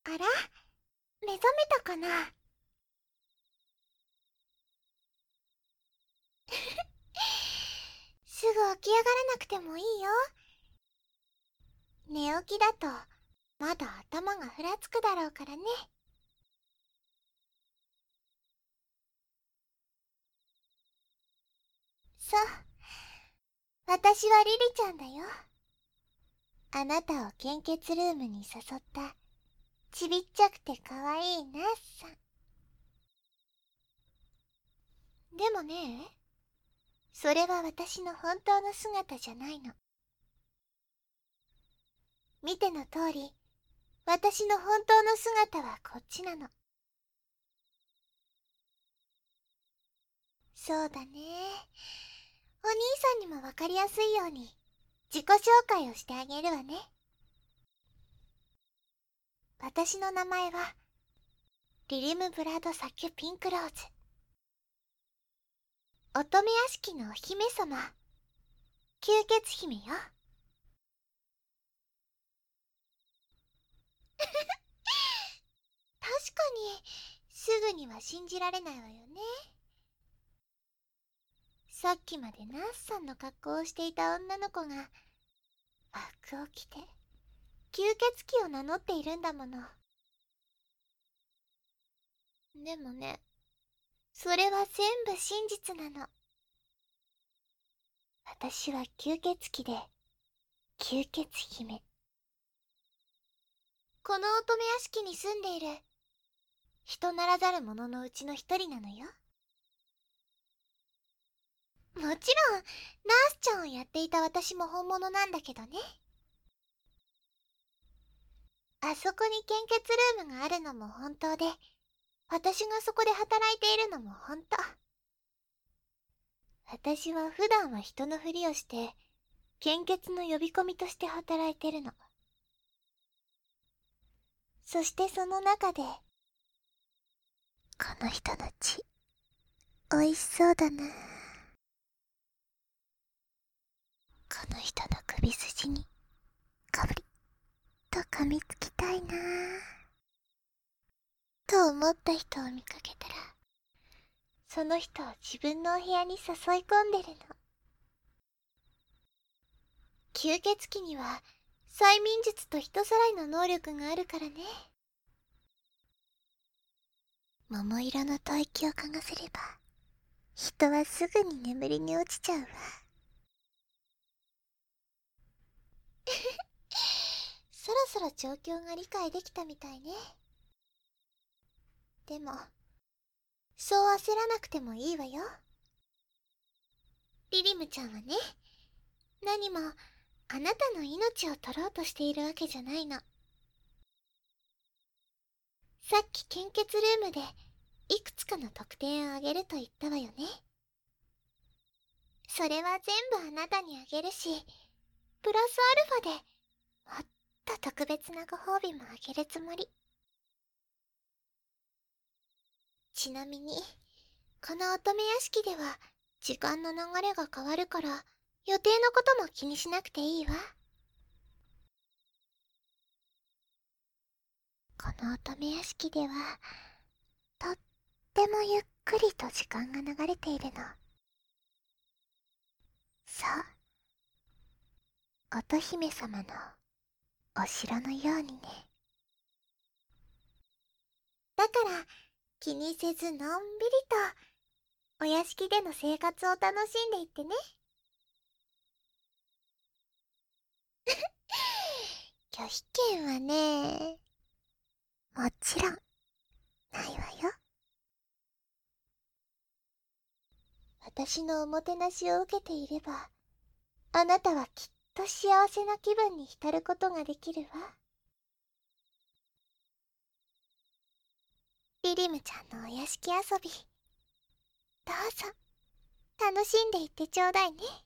あら、目覚めたかな。すぐ起き上がらなくてもいいよ。寝起きだとまだ頭がふらつくだろうからね。そう、私はリリちゃんだよ。あなたを献血ルームに誘ったちびっちゃくてかわいいナースさん。でもね、それは私の本当の姿じゃないの。見ての通り、私の本当の姿はこっちなの。そうだね。お兄さんにもわかりやすいように自己紹介をしてあげるわね。私の名前はリリムブラードサキュピンクローズ。乙女屋敷のお姫様、吸血姫よ。確かにすぐには信じられないわよね。さっきまでナースさんの格好をしていた女の子がバッグを着て吸血鬼を名乗っているんだもの。でもね、それは全部真実なの。私は吸血鬼で吸血姫。この乙女屋敷に住んでいる人ならざる者のうちの一人なのよ。もちろんナースちゃんをやっていた私も本物なんだけどね。あそこに献血ルームがあるのも本当で、私がそこで働いているのも本当。私は普段は人のふりをして献血の呼び込みとして働いてるの。そしてその中で、この人の血おいしそうだな、この人の首筋にかぶりと噛みつきたいなと思った人を見かけたら、その人を自分のお部屋に誘い込んでるの。吸血鬼には催眠術と人さらいの能力があるからね。桃色の吐息を嗅がせれば人はすぐに眠りに落ちちゃうわ。そろそろ状況が理解できたみたいね。でもそう焦らなくてもいいわよ。リリムちゃんはね、何もあなたの命を取ろうとしているわけじゃないの。さっき献血ルームでいくつかの特典をあげると言ったわよね。それは全部あなたにあげるし、プラスアルファでもっと特別なご褒美もあげるつもり。ちなみにこの乙女屋敷では時間の流れが変わるから、予定のことも気にしなくていいわ。この乙女屋敷ではとってもゆっくりと時間が流れているの。そう、乙姫様のお城のようにね。だから気にせずのんびりとお屋敷での生活を楽しんでいってね。拒否権はね、もちろんないわよ。私のおもてなしを受けていれば、あなたはきっと幸せな気分に浸ることができるわ。リリムちゃんのお屋敷遊び、どうぞ楽しんでいってちょうだいね。